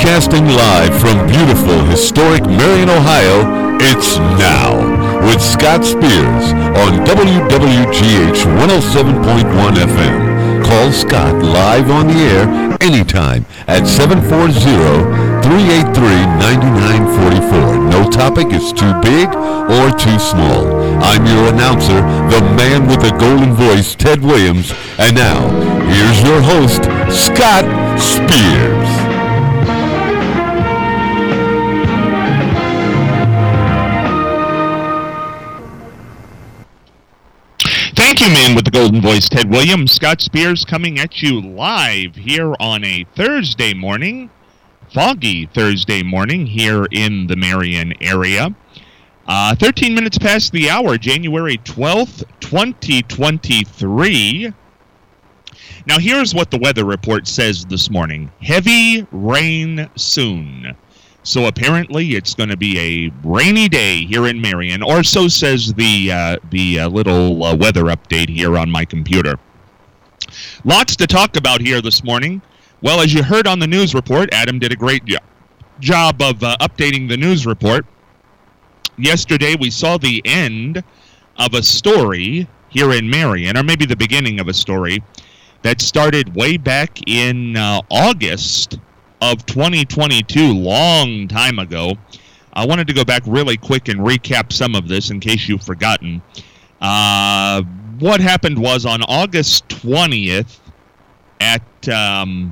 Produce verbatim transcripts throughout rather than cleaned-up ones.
Broadcasting live from beautiful, historic Marion, Ohio, it's Now with Scott Spears on W W G H one oh seven point one F M. Call Scott live on the air anytime at seven four zero, three eight three, nine nine four four. No topic is too big or too small. I'm your announcer, the man with the golden voice, Ted Williams. And now, here's your host, Scott Spears. Thank you, man with the golden voice, Ted Williams. Scott Spears coming at you live here on a Thursday morning, foggy Thursday morning here in the Marion area. Uh, thirteen minutes past the hour, January twelfth, twenty twenty-three. Now, here's what the weather report says this morning. Heavy rain soon. So apparently it's going to be a rainy day here in Marion, or so says the uh, the uh, little uh, weather update here on my computer. Lots to talk about here this morning. Well, as you heard on the news report, Adam did a great jo- job of uh, updating the news report. Yesterday we saw the end of a story here in Marion, or maybe the beginning of a story that started way back in uh, August of twenty twenty-two, long time ago. I wanted to go back really quick and recap some of this in case you've forgotten. Uh, what happened was on August twentieth at, um,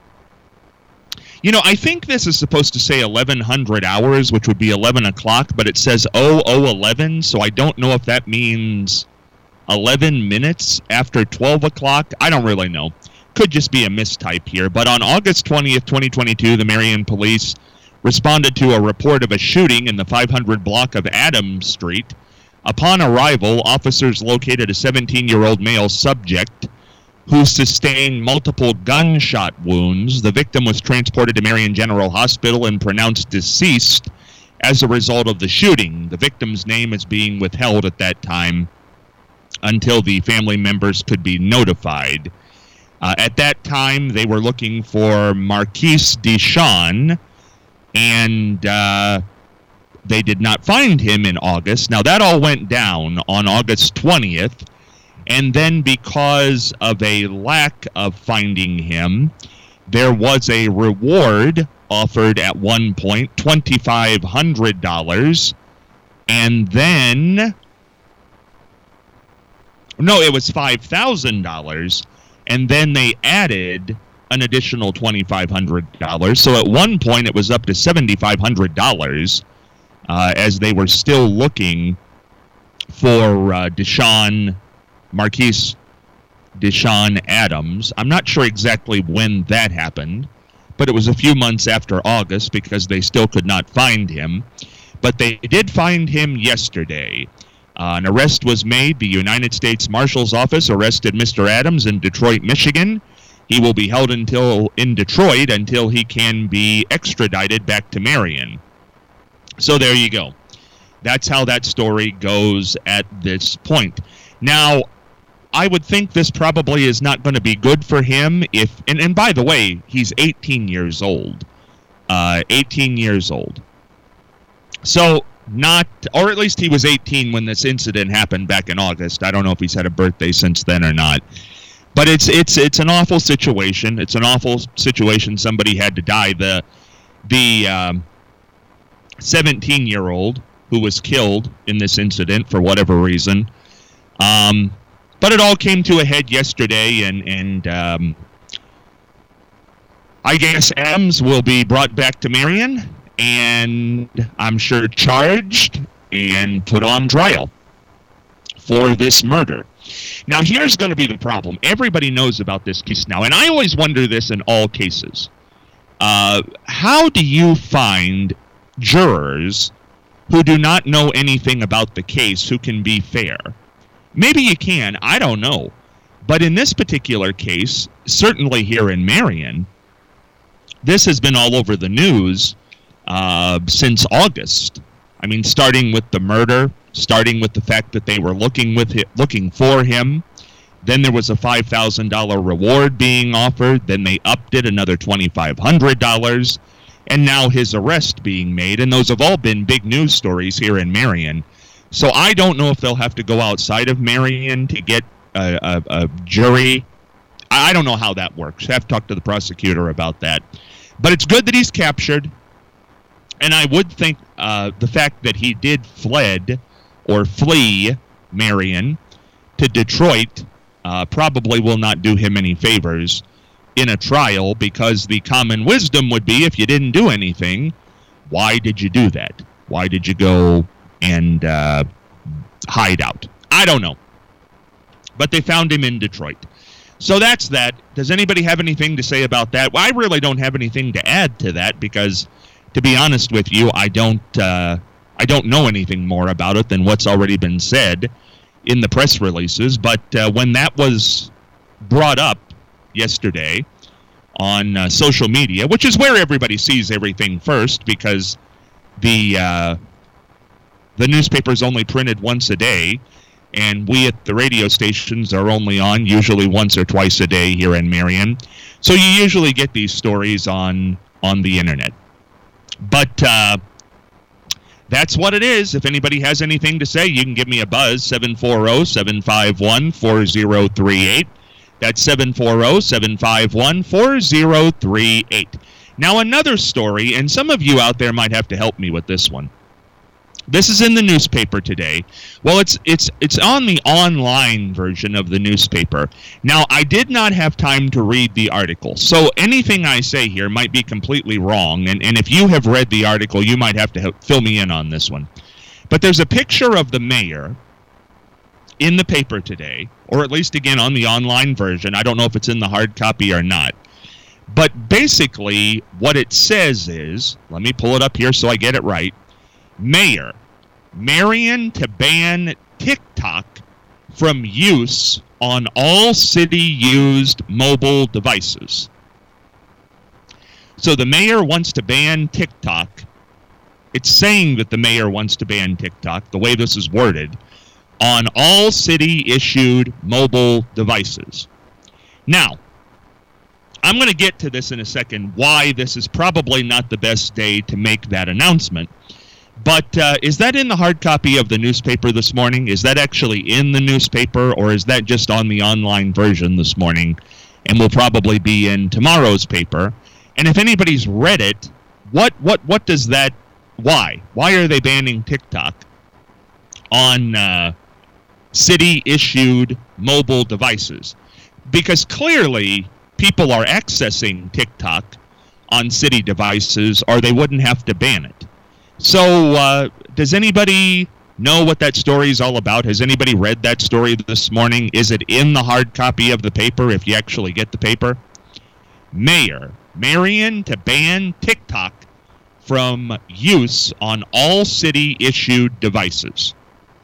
you know, I think this is supposed to say eleven hundred hours, which would be eleven o'clock, but it says oh oh eleven, so I don't know if that means eleven minutes after twelve o'clock. I don't really know. Could just be a mistype here, but on August twentieth, twenty twenty-two, the Marion police responded to a report of a shooting in the five hundred block of Adams Street. Upon arrival, officers located a seventeen-year-old male subject who sustained multiple gunshot wounds. The victim was transported to Marion General Hospital and pronounced deceased as a result of the shooting. The victim's name is being withheld at that time until the family members could be notified. Uh, at that time, they were looking for Marquise Deshawn, and uh, they did not find him in August. Now, that all went down on August twentieth, and then because of a lack of finding him, there was a reward offered at one point, two thousand five hundred dollars, and then, no, it was five thousand dollars. And then they added an additional two thousand five hundred dollars. So at one point, it was up to seven thousand five hundred dollars uh, as they were still looking for uh, Deshawn, Marquise Deshawn Adams. I'm not sure exactly when that happened, but it was a few months after August because they still could not find him. But they did find him yesterday. Uh, an arrest was made. The United States Marshal's Office arrested Mister Adams in Detroit, Michigan. He will be held until in Detroit until he can be extradited back to Marion. So there you go. That's how that story goes at this point. Now, I would think this probably is not going to be good for him if, and, and by the way, he's eighteen years old. Uh, eighteen years old. So, not, or at least he was eighteen when this incident happened back in August. I don't know if he's had a birthday since then or not. But it's it's it's an awful situation. It's an awful situation. Somebody had to die. The the um, seventeen-year-old who was killed in this incident for whatever reason. Um, but it all came to a head yesterday, and and um, I guess Adams will be brought back to Marion, and I'm sure charged and put on trial for this murder. Now, here's going to be the problem. Everybody knows about this case now, and I always wonder this in all cases. Uh, how do you find jurors who do not know anything about the case who can be fair? Maybe you can, I don't know. But in this particular case, certainly here in Marion, this has been all over the news uh, since August. I mean, starting with the murder, starting with the fact that they were looking with hi- looking for him. Then there was a five thousand dollars reward being offered. Then they upped it another two thousand five hundred dollars. and now his arrest being made, and those have all been big news stories here in Marion. So I don't know if they'll have to go outside of Marion to get a, a, a jury. I don't know how that works. I have to talk to the prosecutor about that. But it's good that he's captured, and I would think uh, the fact that he did fled or flee Marion to Detroit uh, probably will not do him any favors in a trial, because the common wisdom would be, if you didn't do anything, why did you do that? Why did you go and uh, hide out? I don't know. But they found him in Detroit. So that's that. Does anybody have anything to say about that? Well, I really don't have anything to add to that, because, to be honest with you, I don't uh, I don't know anything more about it than what's already been said in the press releases. But uh, when that was brought up yesterday on uh, social media, which is where everybody sees everything first, because the uh, the newspaper's only printed once a day, and we at the radio stations are only on usually once or twice a day here in Marion. So you usually get these stories on on the internet. But uh, that's what it is. If anybody has anything to say, you can give me a buzz, seven four zero, seven five one, four zero three eight. That's seven four zero, seven five one, four zero three eight. Now, another story, and some of you out there might have to help me with this one. This is in the newspaper today. Well, it's it's it's on the online version of the newspaper. Now, I did not have time to read the article, so anything I say here might be completely wrong, and, and if you have read the article, you might have to help fill me in on this one. But there's a picture of the mayor in the paper today, or at least, again, on the online version. I don't know if it's in the hard copy or not. But basically, what it says is, let me pull it up here so I get it right. Mayor, Marion to ban TikTok from use on all city-used mobile devices. So the mayor wants to ban TikTok. It's saying that the mayor wants to ban TikTok, the way this is worded, on all city-issued mobile devices. Now, I'm going to get to this in a second, why this is probably not the best day to make that announcement. But uh, is that in the hard copy of the newspaper this morning? Is that actually in the newspaper, or is that just on the online version this morning and will probably be in tomorrow's paper? And if anybody's read it, what what what does that, why? Why are they banning TikTok on uh, city-issued mobile devices? Because clearly people are accessing TikTok on city devices, or they wouldn't have to ban it. So, uh, does anybody know what that story is all about? Has anybody read that story this morning? Is it in the hard copy of the paper, if you actually get the paper? Mayor, Marion to ban TikTok from use on all city-issued devices.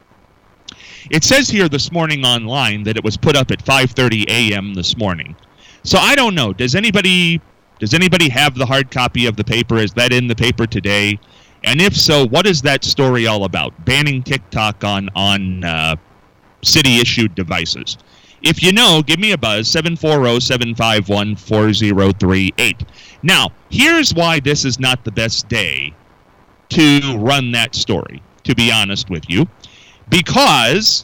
It says here this morning online that it was put up at five thirty a.m. this morning. So I don't know. Does anybody, does anybody have the hard copy of the paper? Is that in the paper today? And if so, what is that story all about? Banning TikTok on, on uh, city-issued devices. If you know, give me a buzz, seven four zero, seven five one, four zero three eight. Now, here's why this is not the best day to run that story, to be honest with you. Because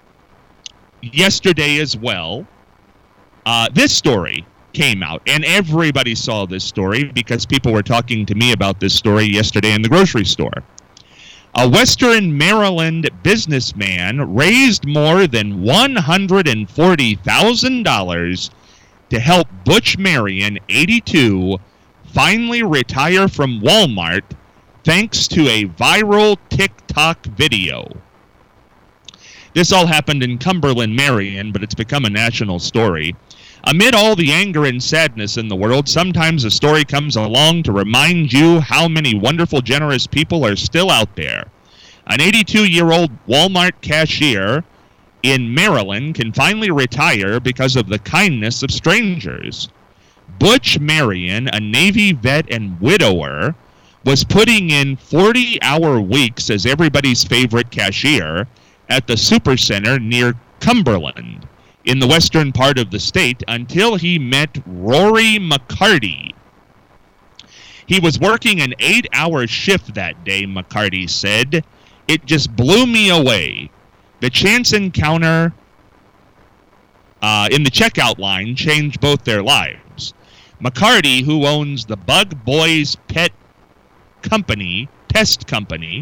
yesterday as well, uh, this story came out, and everybody saw this story because people were talking to me about this story yesterday in the grocery store. A Western Maryland businessman raised more than one hundred forty thousand dollars to help Butch Marion, eighty-two, finally retire from Walmart thanks to a viral TikTok video. This all happened in Cumberland, Marion, but it's become a national story. Amid all the anger and sadness in the world, sometimes a story comes along to remind you how many wonderful, generous people are still out there. An eighty-two-year-old Walmart cashier in Maryland can finally retire because of the kindness of strangers. Butch Marion, a Navy vet and widower, was putting in forty-hour weeks as everybody's favorite cashier at the Supercenter near Cumberland in the western part of the state until he met Rory McCarty. He was working an eight-hour shift that day, McCarty said. It just blew me away. The chance encounter uh, in the checkout line changed both their lives. McCarty, who owns the Bug Boys Pet Company, Pest Company,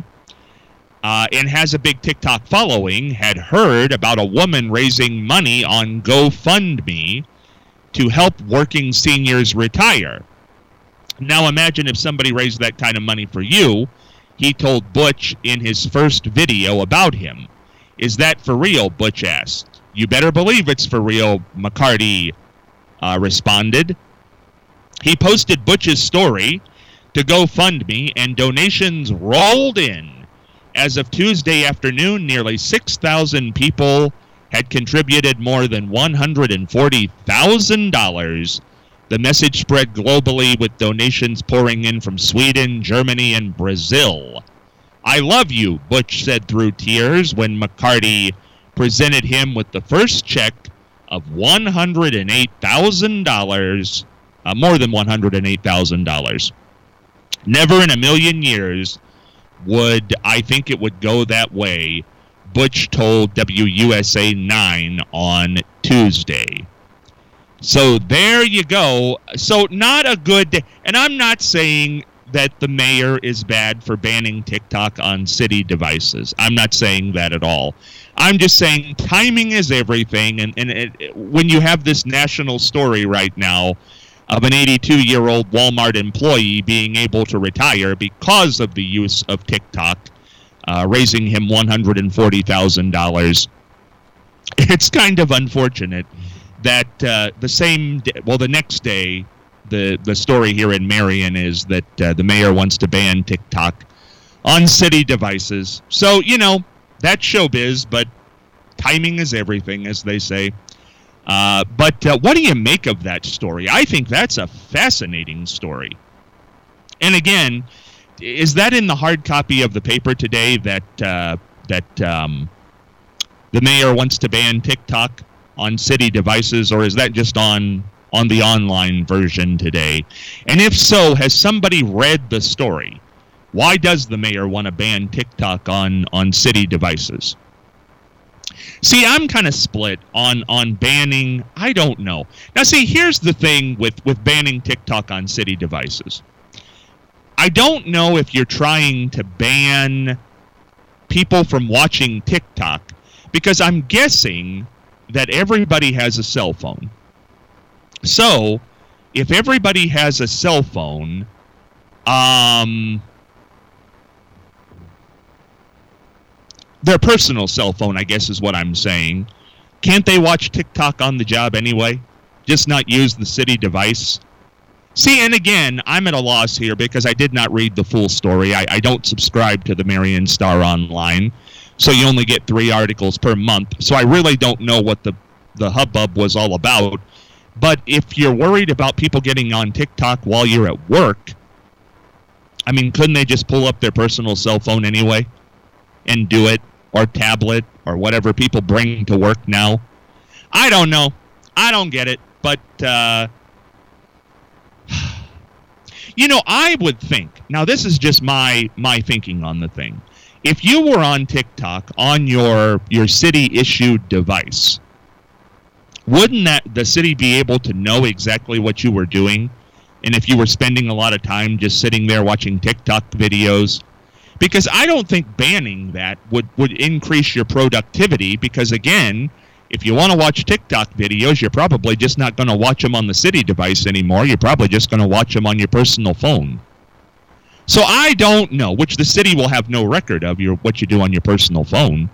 uh, and has a big TikTok following, had heard about a woman raising money on GoFundMe to help working seniors retire. Now imagine if somebody raised that kind of money for you. He told Butch in his first video about him. Is that for real? Butch asked. You better believe it's for real, McCarty uh, responded. He posted Butch's story to GoFundMe, and donations rolled in. As of Tuesday afternoon, nearly six thousand people had contributed more than one hundred forty thousand dollars. The message spread globally, with donations pouring in from Sweden, Germany, and Brazil. I love you, Butch said through tears when McCarty presented him with the first check of one hundred eight thousand dollars, uh, more than one hundred eight thousand dollars. Never in a million years would I think it would go that way, Butch told W U S A nine on Tuesday. So there you go. So not a good day. And I'm not saying that the mayor is bad for banning TikTok on city devices. I'm not saying that at all. I'm just saying timing is everything. And, and it, when you have this national story right now of an eighty-two-year-old Walmart employee being able to retire because of the use of TikTok, uh, raising him one hundred forty thousand dollars, it's kind of unfortunate that uh, the same day, well, the next day, the, the story here in Marion is that uh, the mayor wants to ban TikTok on city devices. So, you know, that's showbiz, but timing is everything, as they say. Uh, but uh, what do you make of that story? I think that's a fascinating story. And again, is that in the hard copy of the paper today that uh, that um, the mayor wants to ban TikTok on city devices, or is that just on on the online version today? And if so, has somebody read the story? Why does the mayor want to ban TikTok on, on city devices? See, I'm kind of split on, on banning. I don't know. Now, see, here's the thing with, with banning TikTok on city devices. I don't know if you're trying to ban people from watching TikTok, because I'm guessing that everybody has a cell phone. So, if everybody has a cell phone, um, their personal cell phone, I guess is what I'm saying, can't they watch TikTok on the job anyway? Just not use the city device? See, and again, I'm at a loss here because I did not read the full story. I, I don't subscribe to the Marion Star Online, so you only get three articles per month. So I really don't know what the, the hubbub was all about. But if you're worried about people getting on TikTok while you're at work, I mean, couldn't they just pull up their personal cell phone anyway and do it, or tablet, or whatever people bring to work now? I don't know. I don't get it. But, uh, you know, I would think, now this is just my my thinking on the thing. If you were on TikTok on your your city-issued device, wouldn't that the city be able to know exactly what you were doing? And if you were spending a lot of time just sitting there watching TikTok videos? Because I don't think banning that would, would increase your productivity, because, again, if you want to watch TikTok videos, you're probably just not going to watch them on the city device anymore. You're probably just going to watch them on your personal phone. So I don't know, which the city will have no record of your what you do on your personal phone.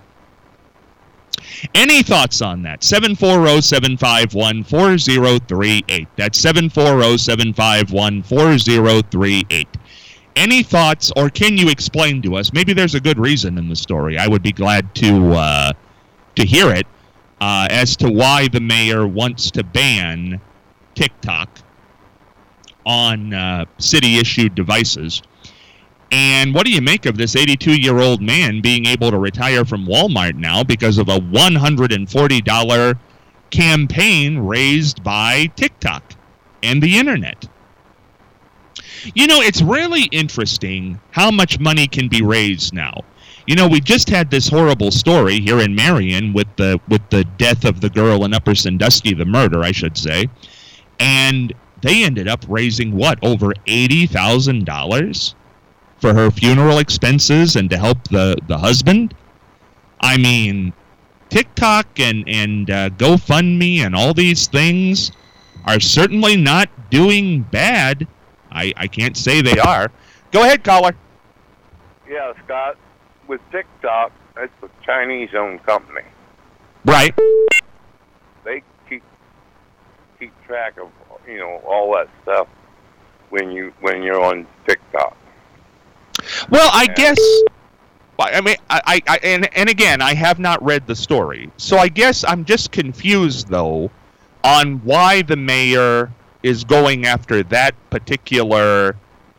Any thoughts on that? seven four zero, seven five one, four zero three eight. That's seven four zero, seven five one, four zero three eight. Any thoughts, or can you explain to us? Maybe there's a good reason in the story. I would be glad to uh, to hear it uh, as to why the mayor wants to ban TikTok on uh, city-issued devices. And what do you make of this eighty-two-year-old man being able to retire from Walmart now because of a one hundred forty dollars campaign raised by TikTok and the internet? You know, it's really interesting how much money can be raised now. You know, we just had this horrible story here in Marion with the with the death of the girl in Upper Sandusky, the murder, I should say. And they ended up raising, what, over eighty thousand dollars for her funeral expenses and to help the, the husband? I mean, TikTok and, and uh, GoFundMe and all these things are certainly not doing bad. I, I can't say they are. Go ahead, caller. Yeah, Scott. With TikTok, it's a Chinese-owned company. Right. They keep keep track of, you know, all that stuff when you when you're on TikTok. Well, I and, guess. I mean, I, I and and again, I have not read the story, so I guess I'm just confused though on why the mayor is going after that particular.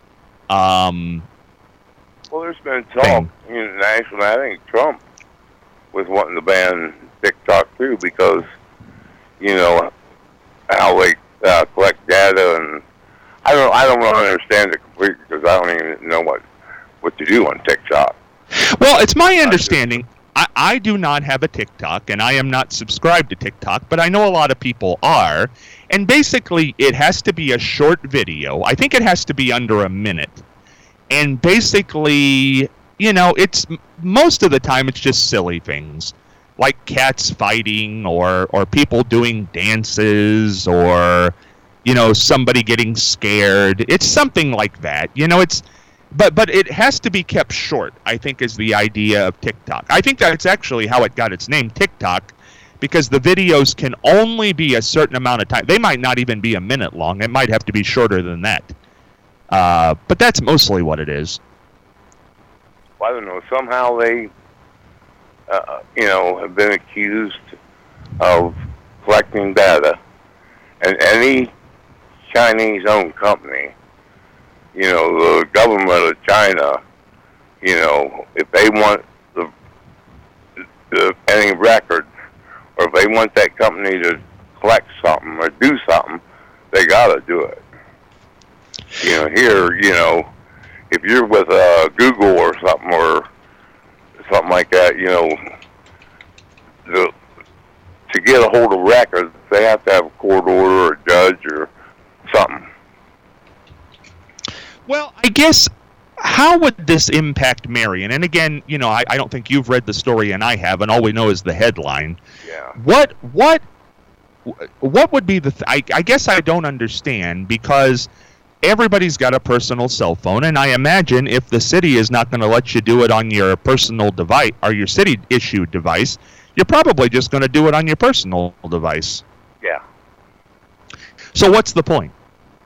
Um. Well, there's been talk internationally. I think Trump was wanting to ban TikTok too because, you know, how they uh, collect data, and I don't, I don't really understand it completely because I don't even know what, what to do on TikTok. Well, it's my understanding. I, I do not have a TikTok, and I am not subscribed to TikTok, but I know a lot of people are. And basically, it has to be a short video. I think it has to be under a minute. And basically, you know, it's most of the time it's just silly things like cats fighting or, or people doing dances or, you know, somebody getting scared. It's something like that. You know, it's but but it has to be kept short, I think, is the idea of TikTok. I think that's actually how it got its name, TikTok, because the videos can only be a certain amount of time. They might not even be a minute long. It might have to be shorter than that. Uh, but that's mostly what it is. Well, I don't know. Somehow they, uh, you know, have been accused of collecting data. And any Chinese-owned company, you know, the government of China, you know, if they want the, the any records, or if they want that company to collect something or do something, they got to do it. You know, here, you know, if you're with uh, Google or something or something like that, you know, the, to get a hold of records, they have to have a court order or a judge or something. Well, I guess, how would this impact Marion? And again, you know, I, I don't think you've read the story, and I have, and all we know is the headline. Yeah. What, what, what would be the, th- I, I guess I don't understand, because everybody's got a personal cell phone, and I imagine if the city is not going to let you do it on your personal device or your city-issued device, you're probably just going to do it on your personal device. Yeah. So what's the point?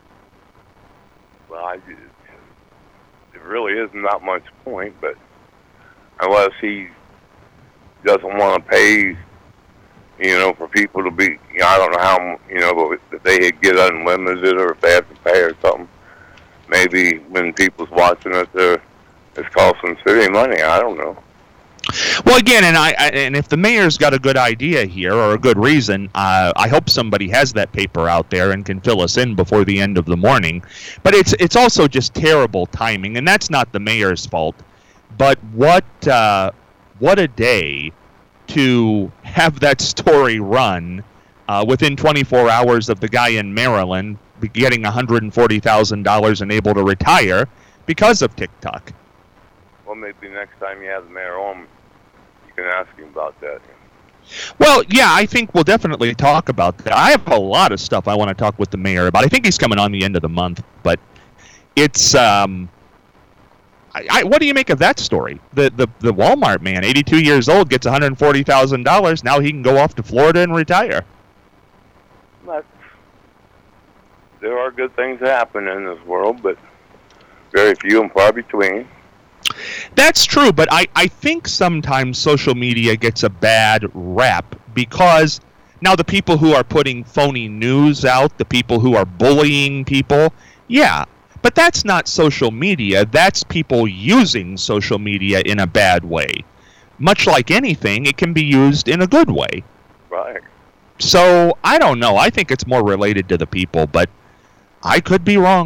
Well, I, it really is not much point, but unless he doesn't want to pay, you know, for people to be, you know, I don't know how, you know, if they get unlimited or if they have to pay or something. Maybe when people's watching it, they're, it's costing the city money. I don't know. Well, again, and I, I and if the mayor's got a good idea here or a good reason, uh, I hope somebody has that paper out there and can fill us in before the end of the morning. But it's it's also just terrible timing, and that's not the mayor's fault. But what uh, what a day to have that story run uh, within twenty-four hours of the guy in Maryland getting one hundred forty thousand dollars and able to retire because of TikTok. Well, maybe next time you have the mayor on, you can ask him about that. Well, yeah, I think we'll definitely talk about that. I have a lot of stuff I want to talk with the mayor about. I think he's coming on the end of the month, but it's um, I, I, what do you make of that story? The the the Walmart man, eighty-two years old, gets one hundred forty thousand dollars. Now he can go off to Florida and retire. But there are good things that happen in this world, but very few and far between. That's true, but I, I think sometimes social media gets a bad rap because now the people who are putting phony news out, the people who are bullying people, yeah, but that's not social media. That's people using social media in a bad way. Much like anything, it can be used in a good way. Right. So, I don't know. I think it's more related to the people, but I could be wrong.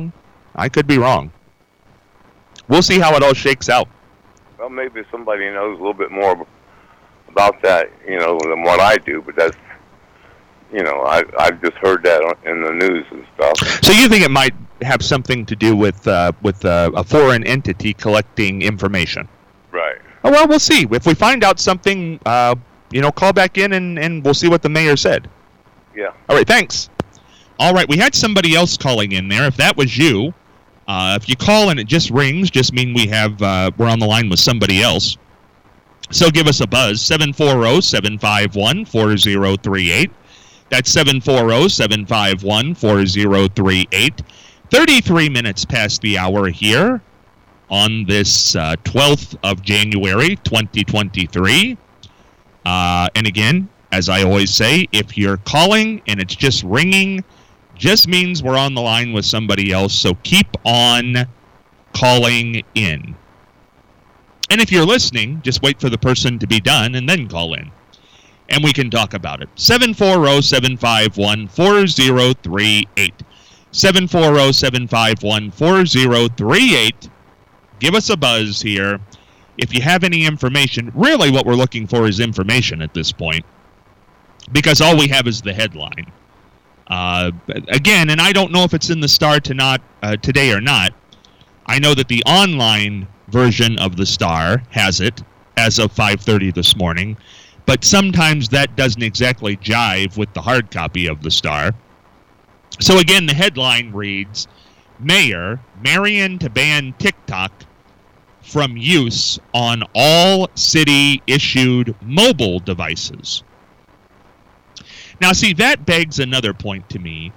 I could be wrong. We'll see how it all shakes out. Well, maybe somebody knows a little bit more about that, you know, than what I do, but that's, you know, I, I've just heard that in the news and stuff. So you think it might have something to do with uh, with uh, a foreign entity collecting information? Right. Oh, well, we'll see. If we find out something, uh, you know, call back in and, and we'll see what the mayor said. Yeah. All right, thanks. All right, we had somebody else calling in there. If that was you, uh, if you call and it just rings, just mean we have uh, we're on the line with somebody else. So give us a buzz, seven four zero, seven five one, four zero three eight. That's seven four zero, seven five one, four zero three eight. thirty-three minutes past the hour here on this uh, twelfth of January, twenty twenty-three. Uh, and again, as I always say, if you're calling and it's just ringing, just means we're on the line with somebody else, so keep on calling in. And if you're listening, just wait for the person to be done and then call in. And we can talk about it. seven four zero, seven five one, four zero three eight. seven four zero, seven five one, four zero three eight. Give us a buzz here. If you have any information, really what we're looking for is information at this point, because all we have is the headline. Uh, again, and I don't know if it's in the Star to not, uh, today or not. I know that the online version of the Star has it as of five thirty this morning, but sometimes that doesn't exactly jive with the hard copy of the Star. So again, the headline reads, Mayor, Marion to ban TikTok from use on all city-issued mobile devices. Now, see, that begs another point to me.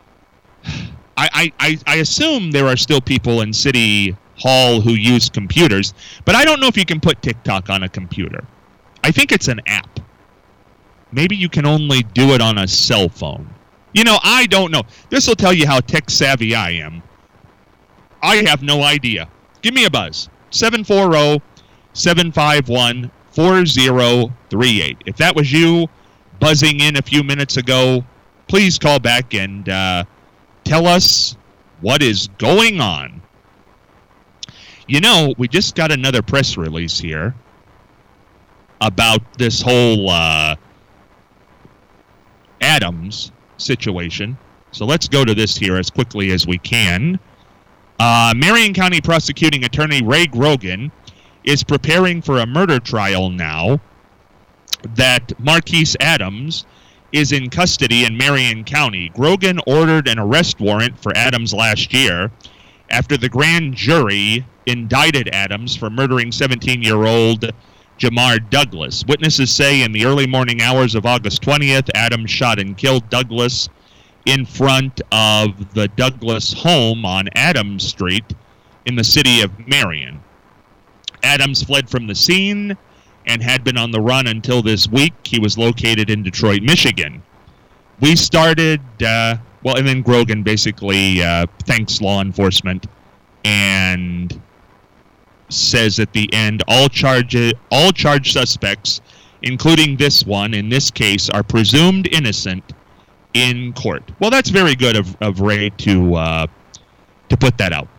I, I, I assume there are still people in City Hall who use computers, but I don't know if you can put TikTok on a computer. I think it's an app. Maybe you can only do it on a cell phone. You know, I don't know. This will tell you how tech-savvy I am. I have no idea. Give me a buzz. seven four zero, seven five one, four zero three eight. If that was you buzzing in a few minutes ago, please call back and uh, tell us what is going on. You know, we just got another press release here about this whole uh, Adams situation. So let's go to this here as quickly as we can. Uh, Marion County Prosecuting Attorney Ray Grogan is preparing for a murder trial now that Marquise Adams is in custody in Marion County. Grogan ordered an arrest warrant for Adams last year after the grand jury indicted Adams for murdering seventeen-year-old Jamar Douglas. Witnesses say in the early morning hours of August twentieth, Adams shot and killed Douglas in front of the Douglas home on Adams Street in the city of Marion. Adams fled from the scene and had been on the run until this week. He was located in Detroit, Michigan. We started, uh, well, and then Grogan basically uh, thanks law enforcement and says at the end, all charge, all charged suspects, including this one, in this case, are presumed innocent in court. Well, that's very good of, of Ray to uh, to put that out.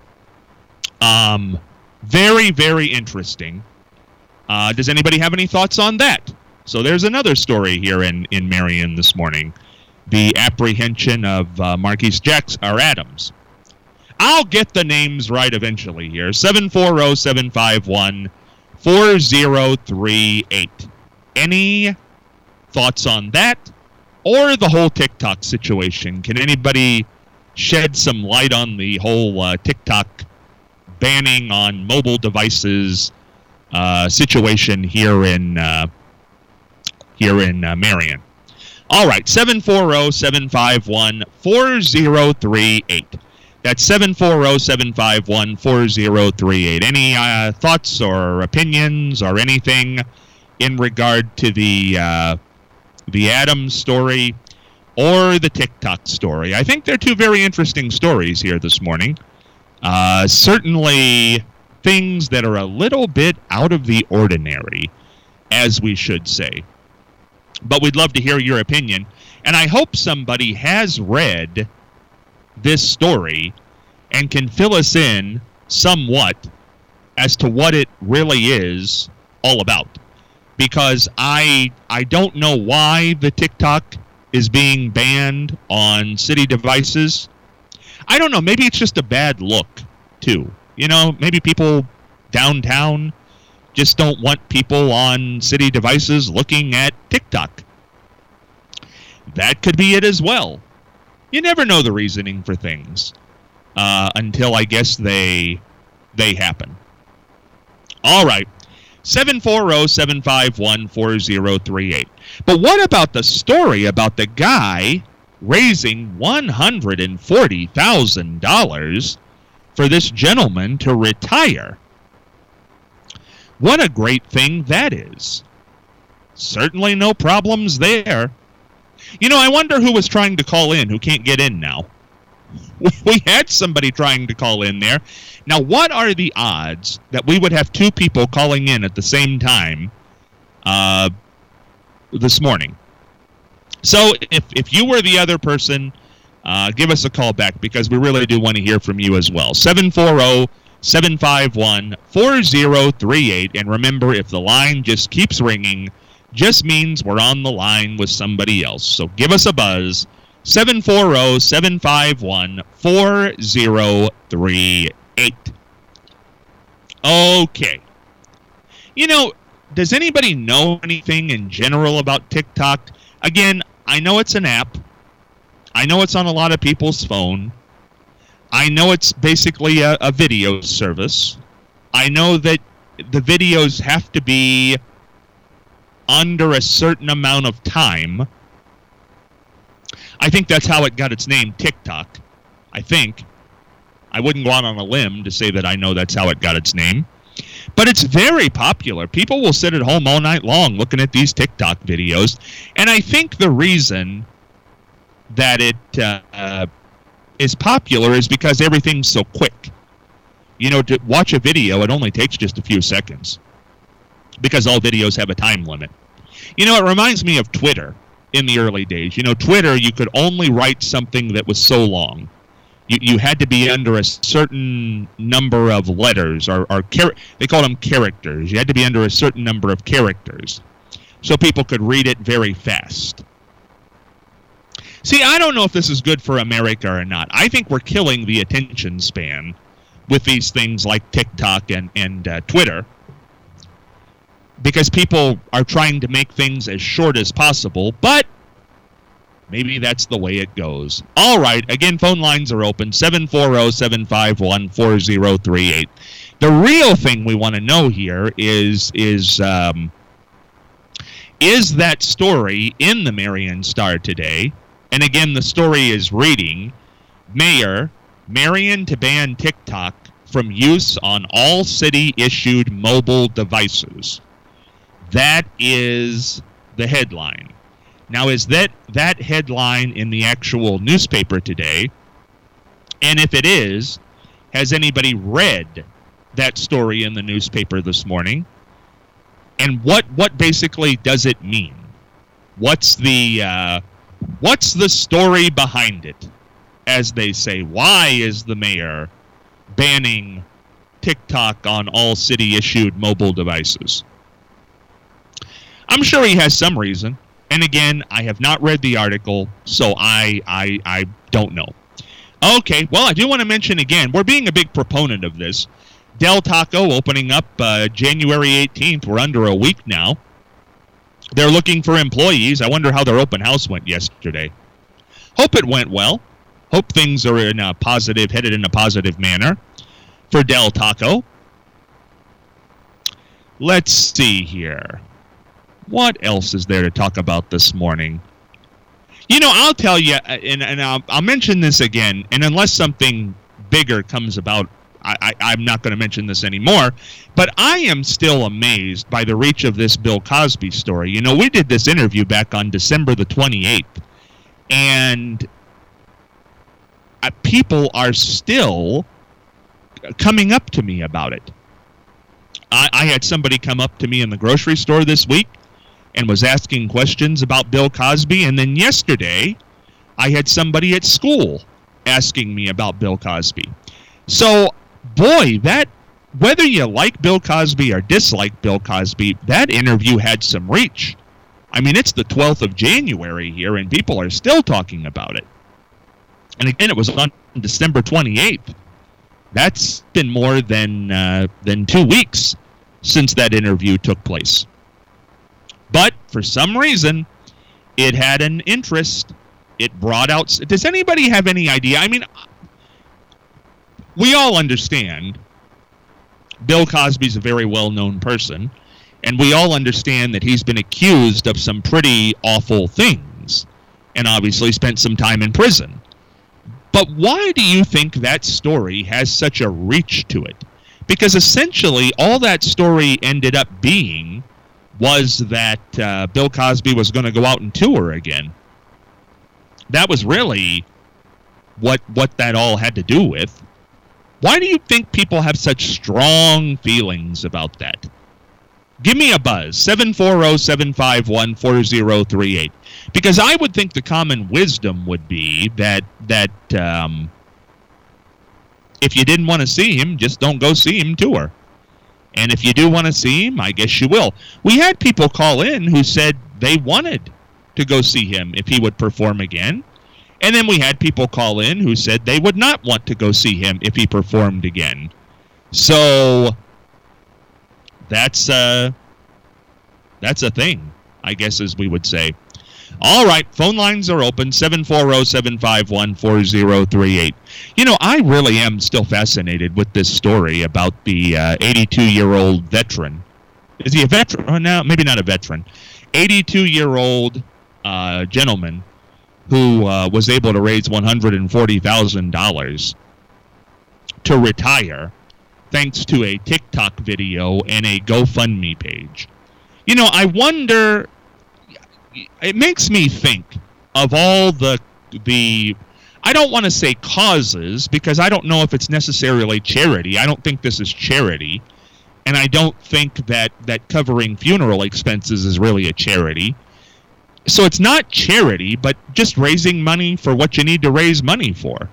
Um, very, very interesting. Uh, does anybody have any thoughts on that? So there's another story here in, in Marion this morning. The apprehension of uh, Marquise Jackson, or Adams. I'll get the names right eventually here. seven four zero, seven five one, four zero three eight. Any thoughts on that or the whole TikTok situation? Can anybody shed some light on the whole uh, TikTok banning on mobile devices uh, situation here in uh, here in uh, Marion? All right, seven four zero, seven five one, four zero three eight. That's seven four zero, seven five one, four zero three eight. Any uh, thoughts or opinions or anything in regard to the uh, the Adams story or the TikTok story? I think they're two very interesting stories here this morning. Uh, certainly things that are a little bit out of the ordinary, as we should say. But we'd love to hear your opinion. And I hope somebody has read this story and can fill us in somewhat as to what it really is all about. Because I I don't know why the TikTok is being banned on city devices. I don't know, maybe it's just a bad look, too. You know, maybe people downtown just don't want people on city devices looking at TikTok. That could be it as well. You never know the reasoning for things uh, until I guess they they happen. All right. seven four zero, seven five one, four zero three eight. But what about the story about the guy raising one hundred forty thousand dollars for this gentleman to retire? What a great thing that is. Certainly no problems there. You know, I wonder who was trying to call in who can't get in now. We had somebody trying to call in there. Now, what are the odds that we would have two people calling in at the same time uh, this morning? So if, if you were the other person, uh, give us a call back because we really do want to hear from you as well. seven four zero, seven five one, four zero three eight. And remember, if the line just keeps ringing, just means we're on the line with somebody else. So give us a buzz. seven four zero, seven five one, four zero three eight. Okay. You know, does anybody know anything in general about TikTok? Again, I know it's an app. I know it's on a lot of people's phone. I know it's basically a, a video service. I know that the videos have to be under a certain amount of time. I think that's how it got its name, TikTok. I think. I wouldn't go out on a limb to say that I know that's how it got its name. But it's very popular. People will sit at home all night long looking at these TikTok videos. And I think the reason that it uh, uh, is popular is because everything's so quick. You know, to watch a video, it only takes just a few seconds. Because all videos have a time limit. You know, it reminds me of Twitter in the early days. You know, Twitter, you could only write something that was so long. You you had to be under a certain number of letters, or, or char- they called them characters. You had to be under a certain number of characters so people could read it very fast. See, I don't know if this is good for America or not. I think we're killing the attention span with these things like TikTok and, and uh, Twitter, because people are trying to make things as short as possible, but maybe that's the way it goes. All right, again, phone lines are open, seven four zero, seven five one, four zero three eight. The real thing we want to know here is, is, um, is that story in the Marion Star today? And again, the story is reading, Mayor, Marion to ban TikTok from use on all city-issued mobile devices. That is the headline. Now, is that that headline in the actual newspaper today? And if it is, has anybody read that story in the newspaper this morning? And what what basically does it mean? What's the uh, what's the story behind it? As they say, why is the mayor banning TikTok on all city-issued mobile devices? I'm sure he has some reason. And again, I have not read the article, so I I, I don't know. Okay, well, I do want to mention again, we're being a big proponent of this. Del Taco opening up uh, January eighteenth. We're under a week now. They're looking for employees. I wonder how their open house went yesterday. Hope it went well. Hope things are in a positive, headed in a positive manner for Del Taco. Let's see here. What else is there to talk about this morning? You know, I'll tell you, and, and I'll, I'll mention this again, and unless something bigger comes about, I, I, I'm not going to mention this anymore, but I am still amazed by the reach of this Bill Cosby story. You know, we did this interview back on December the twenty-eighth, and uh, people are still coming up to me about it. I, I had somebody come up to me in the grocery store this week and was asking questions about Bill Cosby. And then yesterday, I had somebody at school asking me about Bill Cosby. So, boy, that whether you like Bill Cosby or dislike Bill Cosby, that interview had some reach. I mean, it's the twelfth of January here, and people are still talking about it. And again, it was on December twenty-eighth. That's been more than uh, than two weeks since that interview took place. But for some reason, it had an interest. It brought out... Does anybody have any idea? I mean, we all understand Bill Cosby's a very well-known person, and we all understand that he's been accused of some pretty awful things, and obviously spent some time in prison. But why do you think that story has such a reach to it? Because essentially all that story ended up being was that uh, Bill Cosby was going to go out and tour again. That was really what what that all had to do with. Why do you think people have such strong feelings about that? Give me a buzz, seven four zero, seven five one, four zero three eight. Because I would think the common wisdom would be that that um, if you didn't want to see him, just don't go see him tour. And if you do want to see him, I guess you will. We had people call in who said they wanted to go see him if he would perform again. And then we had people call in who said they would not want to go see him if he performed again. So that's uh, that's a thing, I guess, as we would say. All right, phone lines are open, seven four zero, seven five one, four zero three eight. You know, I really am still fascinated with this story about the uh, eighty-two-year-old veteran. Is he a veteran? Oh, no, maybe not a veteran. eighty-two-year-old uh, gentleman who uh, was able to raise one hundred forty thousand dollars to retire thanks to a TikTok video and a GoFundMe page. You know, I wonder... It makes me think of all the, the I don't want to say causes, because I don't know if it's necessarily charity. I don't think this is charity. And I don't think that, that covering funeral expenses is really a charity. So it's not charity, but just raising money for what you need to raise money for.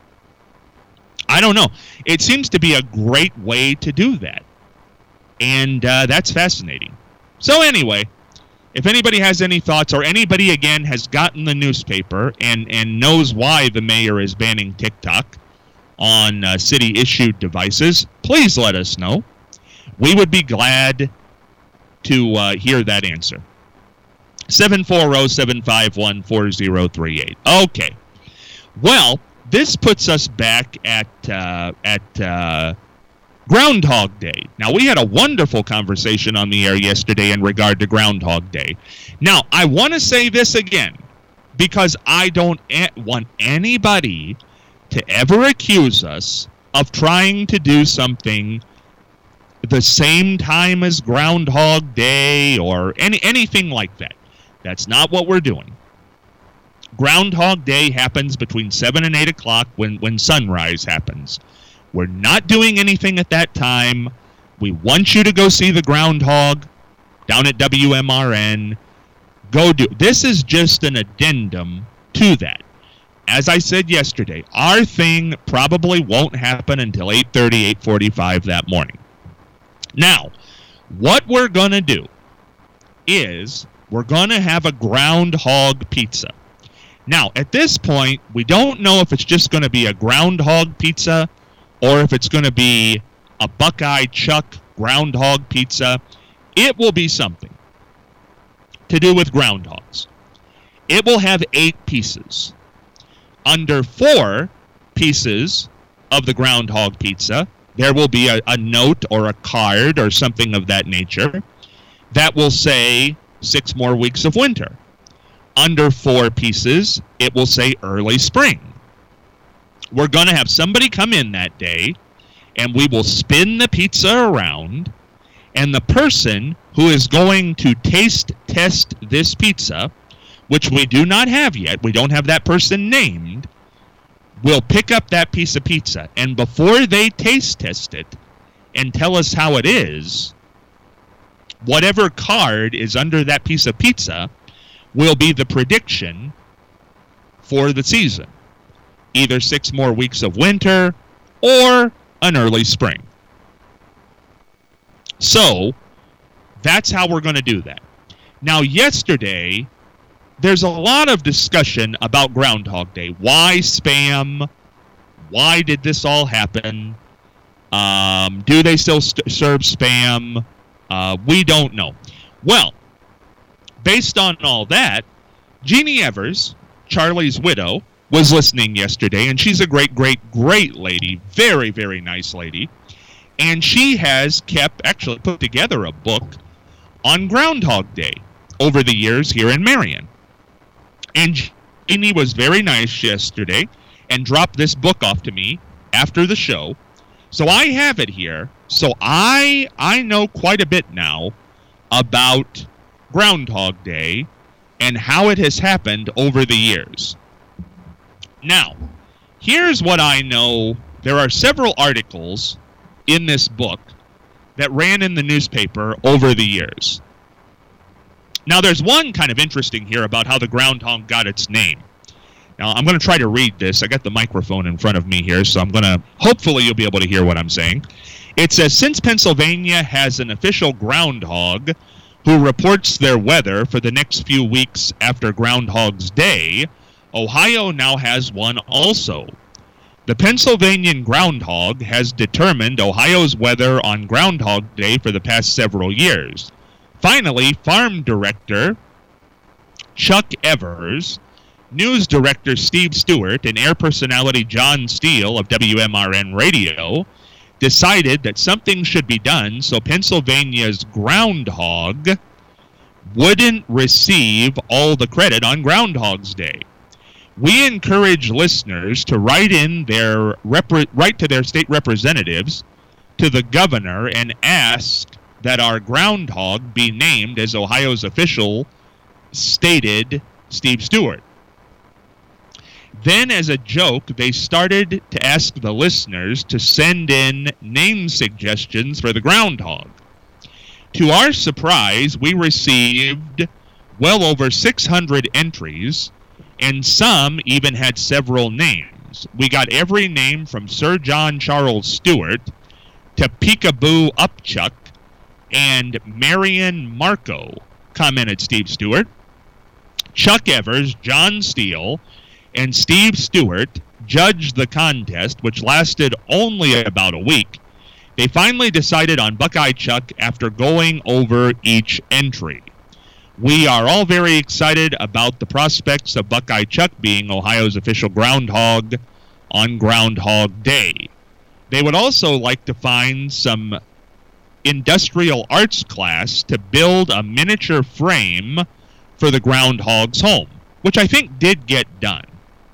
I don't know. It seems to be a great way to do that. And uh, that's fascinating. So anyway... If anybody has any thoughts, or anybody, again, has gotten the newspaper and, and knows why the mayor is banning TikTok on uh, city-issued devices, please let us know. We would be glad to uh, hear that answer. seven four zero, seven five one, four zero three eight. Okay. Well, this puts us back at uh, at uh, Groundhog Day. Now, we had a wonderful conversation on the air yesterday in regard to Groundhog Day. Now, I want to say this again, because I don't a- want anybody to ever accuse us of trying to do something the same time as Groundhog Day or any anything like that. That's not what we're doing. Groundhog Day happens between seven and eight o'clock when, when sunrise happens. We're not doing anything at that time. We want you to go see the groundhog down at W M R N. Go do. This is just an addendum to that. As I said yesterday, our thing probably won't happen until eight thirty, eight forty-five that morning. Now, what we're going to do is we're going to have a groundhog pizza. Now, at this point, we don't know if it's just going to be a groundhog pizza or if it's going to be a Buckeye Chuck groundhog pizza. It will be something to do with groundhogs. It will have eight pieces. Under four pieces of the groundhog pizza, there will be a, a note or a card or something of that nature that will say six more weeks of winter. Under four pieces, it will say early spring. We're going to have somebody come in that day, and we will spin the pizza around, and the person who is going to taste test this pizza, which we do not have yet, we don't have that person named, will pick up that piece of pizza, and before they taste test it and tell us how it is, whatever card is under that piece of pizza will be the prediction for the season. Either six more weeks of winter or an early spring. So, that's how we're going to do that. Now, yesterday, there's a lot of discussion about Groundhog Day. Why spam? Why did this all happen? Um, do they still st- serve spam? Uh, we don't know. Well, based on all that, Jeannie Evers, Charlie's widow, was listening yesterday, and she's a great, great, great lady. Very, very nice lady. And she has kept, actually put together a book on Groundhog Day over the years here in Marion. And Jeannie was very nice yesterday and dropped this book off to me after the show. So I have it here. So I I know quite a bit now about Groundhog Day and how it has happened over the years. Now, here's what I know. There are several articles in this book that ran in the newspaper over the years. Now, there's one kind of interesting here about how the groundhog got its name. Now, I'm going to try to read this. I got the microphone in front of me here, so I'm going to, hopefully you'll be able to hear what I'm saying. It says, since Pennsylvania has an official groundhog who reports their weather for the next few weeks after Groundhog's Day, Ohio now has one also. The Pennsylvanian groundhog has determined Ohio's weather on Groundhog Day for the past several years. Finally, farm director Chuck Evers, news director Steve Stewart, and air personality John Steele of W M R N Radio decided that something should be done so Pennsylvania's groundhog wouldn't receive all the credit on Groundhog's Day. We encourage listeners to write in their rep- write to their state representatives, to the governor, and ask that our groundhog be named as Ohio's official, stated Steve Stewart. Then, as a joke, they started to ask the listeners to send in name suggestions for the groundhog. To our surprise, we received well over six hundred entries, and some even had several names. We got every name from Sir John Charles Stewart to Peekaboo Upchuck and Marion Marco, commented Steve Stewart. Chuck Evers, John Steele, and Steve Stewart judged the contest, which lasted only about a week. They finally decided on Buckeye Chuck after going over each entry. We are all very excited about the prospects of Buckeye Chuck being Ohio's official groundhog on Groundhog Day. They would also like to find some industrial arts class to build a miniature frame for the groundhog's home, which I think did get done.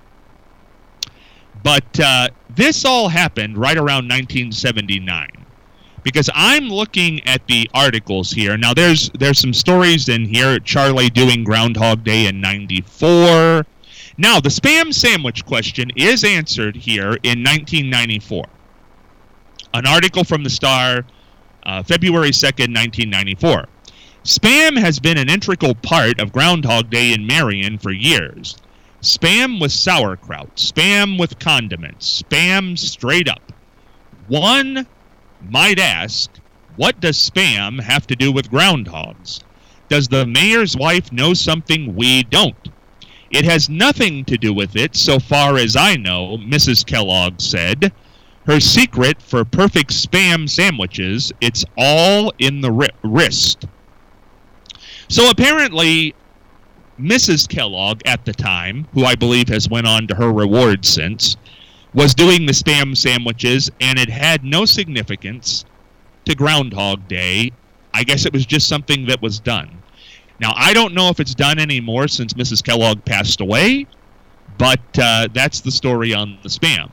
But uh, this all happened right around nineteen seventy-nine. Because I'm looking at the articles here. Now, there's there's some stories in here. Charlie doing Groundhog Day in ninety-four. Now, the spam sandwich question is answered here in nineteen ninety-four. An article from the Star, uh, February second, nineteen ninety-four. Spam has been an integral part of Groundhog Day in Marion for years. Spam with sauerkraut, spam with condiments, spam straight up. One might ask, what does spam have to do with groundhogs? Does the mayor's wife know something we don't? It has nothing to do with it, so far as I know, Missus Kellogg said. Her secret for perfect spam sandwiches, it's all in the ri- wrist. So apparently, Missus Kellogg at the time, who I believe has went on to her reward since, was doing the spam sandwiches, and it had no significance to Groundhog Day. I guess it was just something that was done. Now, I don't know if it's done anymore since Missus Kellogg passed away, but uh, that's the story on the spam.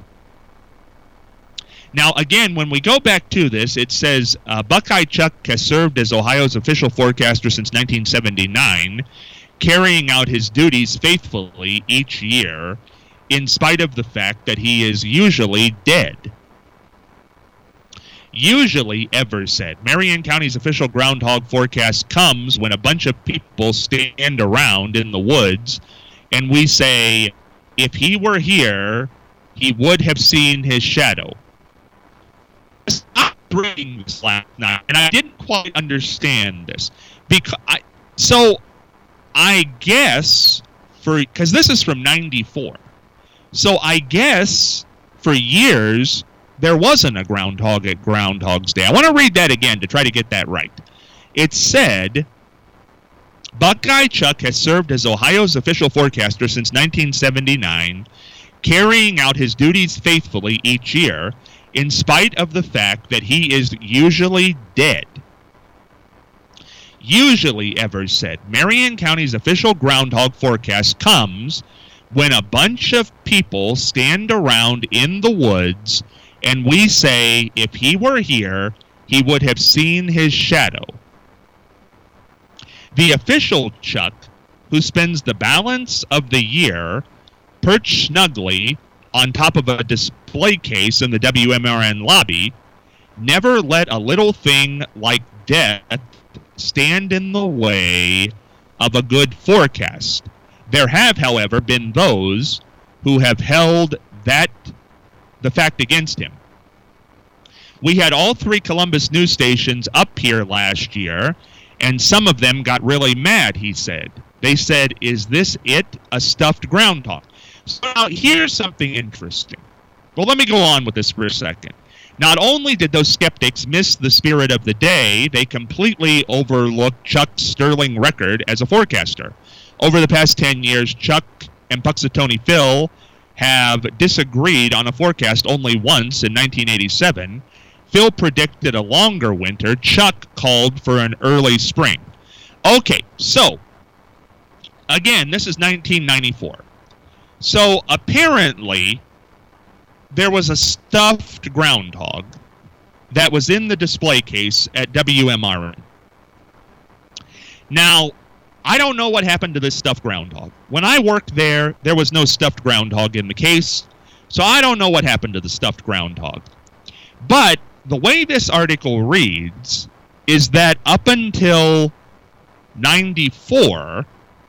Now, again, when we go back to this, it says uh, Buckeye Chuck has served as Ohio's official forecaster since nineteen seventy-nine, carrying out his duties faithfully each year, in spite of the fact that he is usually dead. Usually, Evers said, Marion County's official groundhog forecast comes when a bunch of people stand around in the woods, and we say, if he were here, he would have seen his shadow. stopped reading this last night, and I didn't quite understand this. Because I, so I guess, for because this is from ninety-four. So I guess for years, there wasn't a groundhog at Groundhog's Day. I want to read that again to try to get that right. It said, Buckeye Chuck has served as Ohio's official forecaster since nineteen seventy-nine, carrying out his duties faithfully each year, in spite of the fact that he is usually dead. Usually, Evers said, Marion County's official groundhog forecast comes when a bunch of people stand around in the woods and we say if he were here, he would have seen his shadow. The official Chuck, who spends the balance of the year perched snugly on top of a display case in the W M R N lobby, never let a little thing like death stand in the way of a good forecast. There have, however, been those who have held that the fact against him. We had all three Columbus news stations up here last year, and some of them got really mad, he said. They said, is this it, a stuffed groundhog? So now here's something interesting. Well, let me go on with this for a second. Not only did those skeptics miss the spirit of the day, they completely overlooked Chuck's sterling record as a forecaster. Over the past ten years, Chuck and Puxatony Phil have disagreed on a forecast only once in nineteen eighty-seven. Phil predicted a longer winter. Chuck called for an early spring. Okay, so, again, this is nineteen ninety-four. So, apparently, there was a stuffed groundhog that was in the display case at W M R N. Now, I don't know what happened to this stuffed groundhog. When I worked there, there was no stuffed groundhog in the case, so I don't know what happened to the stuffed groundhog. But the way this article reads is that up until ninety-four,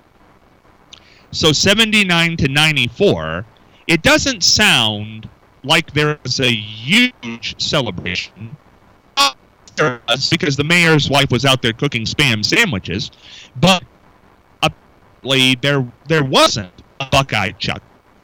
so seventy-nine to ninety-four, it doesn't sound like there was a huge celebration. There was, because the mayor's wife was out there cooking Spam sandwiches, but apparently there there wasn't a Buckeye Chuck.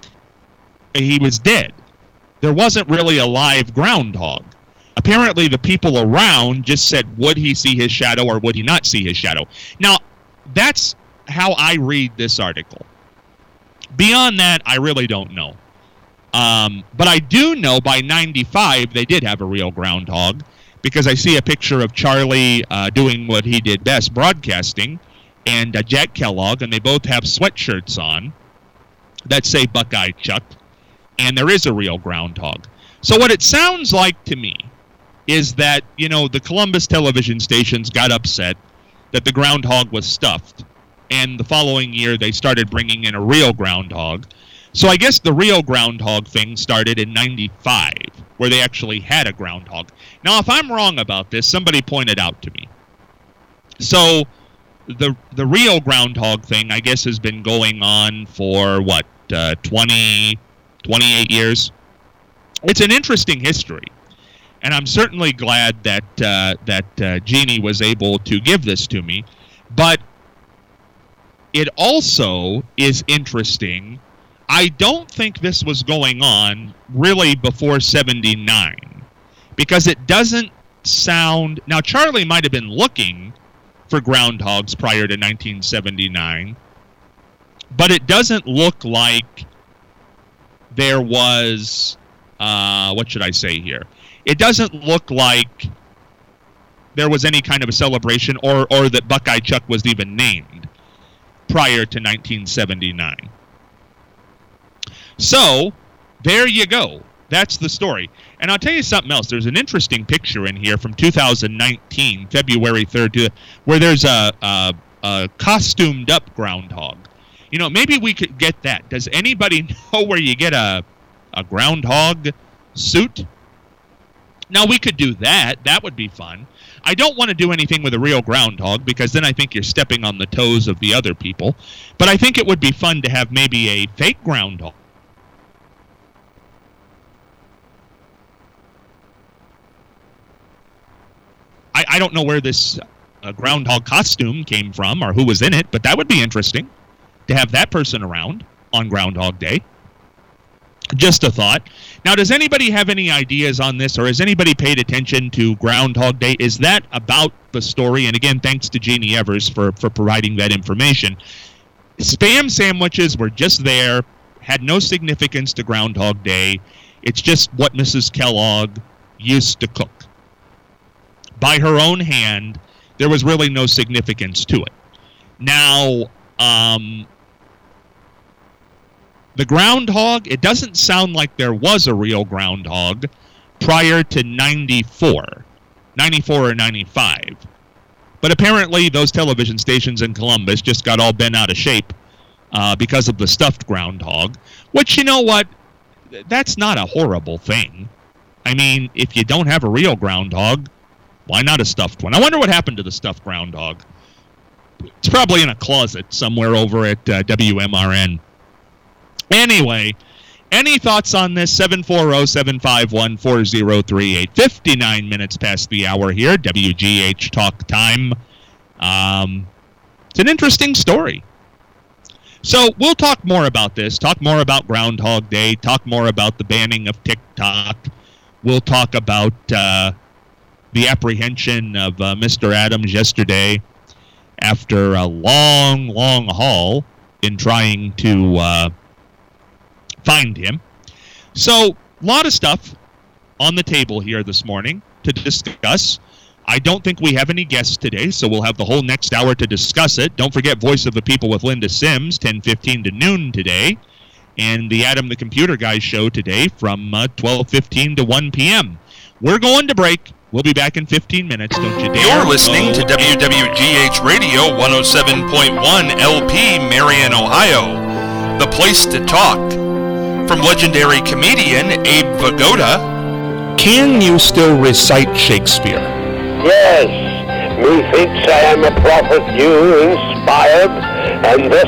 He was dead. There wasn't really a live groundhog. Apparently the people around just said, would he see his shadow or would he not see his shadow? Now, that's how I read this article. Beyond that, I really don't know. Um, but I do know by ninety-five they did have a real groundhog, because I see a picture of Charlie uh, doing what he did best, broadcasting, and uh, Jack Kellogg, and they both have sweatshirts on that say Buckeye Chuck, and there is a real groundhog. So what it sounds like to me is that, you know, the Columbus television stations got upset that the groundhog was stuffed, and the following year they started bringing in a real groundhog. So I guess the real groundhog thing started in ninety-five, where they actually had a groundhog. Now, if I'm wrong about this, somebody pointed out to me. So the the real groundhog thing, I guess, has been going on for, what, uh, twenty, twenty-eight years? It's an interesting history, and I'm certainly glad that, uh, that uh, Jeannie was able to give this to me. But it also is interesting. I don't think this was going on really before seventy-nine, because it doesn't sound... Now, Charlie might have been looking for groundhogs prior to nineteen seventy-nine, but it doesn't look like there was... Uh, what should I say here? It doesn't look like there was any kind of a celebration, or, or that Buckeye Chuck was even named prior to nineteen seventy-nine. So, there you go. That's the story. And I'll tell you something else. There's an interesting picture in here from two thousand nineteen, February third, where there's a, a, a costumed-up groundhog. You know, maybe we could get that. Does anybody know where you get a, a groundhog suit? Now, we could do that. That would be fun. I don't want to do anything with a real groundhog, because then I think you're stepping on the toes of the other people. But I think it would be fun to have maybe a fake groundhog. I don't know where this uh, groundhog costume came from or who was in it, but that would be interesting to have that person around on Groundhog Day. Just a thought. Now, does anybody have any ideas on this, or has anybody paid attention to Groundhog Day? Is that about the story? And again, thanks to Jeannie Evers for, for providing that information. Spam sandwiches were just there, had no significance to Groundhog Day. It's just what Missus Kellogg used to cook. By her own hand, there was really no significance to it. Now, um... the groundhog, it doesn't sound like there was a real groundhog prior to ninety-four. ninety-four or ninety-five. But apparently those television stations in Columbus just got all bent out of shape uh, because of the stuffed groundhog. Which, you know what? That's not a horrible thing. I mean, if you don't have a real groundhog, why not a stuffed one? I wonder what happened to the stuffed groundhog. It's probably in a closet somewhere over at uh, W M R N. Anyway, any thoughts on this? seven four zero, seven five one, four zero three eight. fifty-nine minutes past the hour here. W G H Talk Time. Um, it's an interesting story. So we'll talk more about this. Talk more about Groundhog Day. Talk more about the banning of TikTok. We'll talk about uh, the apprehension of uh, Mister Adams yesterday after a long, long haul in trying to... Uh, find him. So, a lot of stuff on the table here this morning to discuss. I don't think we have any guests today, so we'll have the whole next hour to discuss it. Don't forget Voice of the People with Linda Sims, ten fifteen to noon today, and the Adam the Computer Guy show today from uh, twelve fifteen to one p.m. We're going to break. We'll be back in fifteen minutes. Don't you dare. You're listening oh. to W W G H Radio one oh seven point one L P, Marion, Ohio. The place to talk. From legendary comedian Abe Vigoda. Can you still recite Shakespeare? Yes, methinks I am a prophet new, inspired, and thus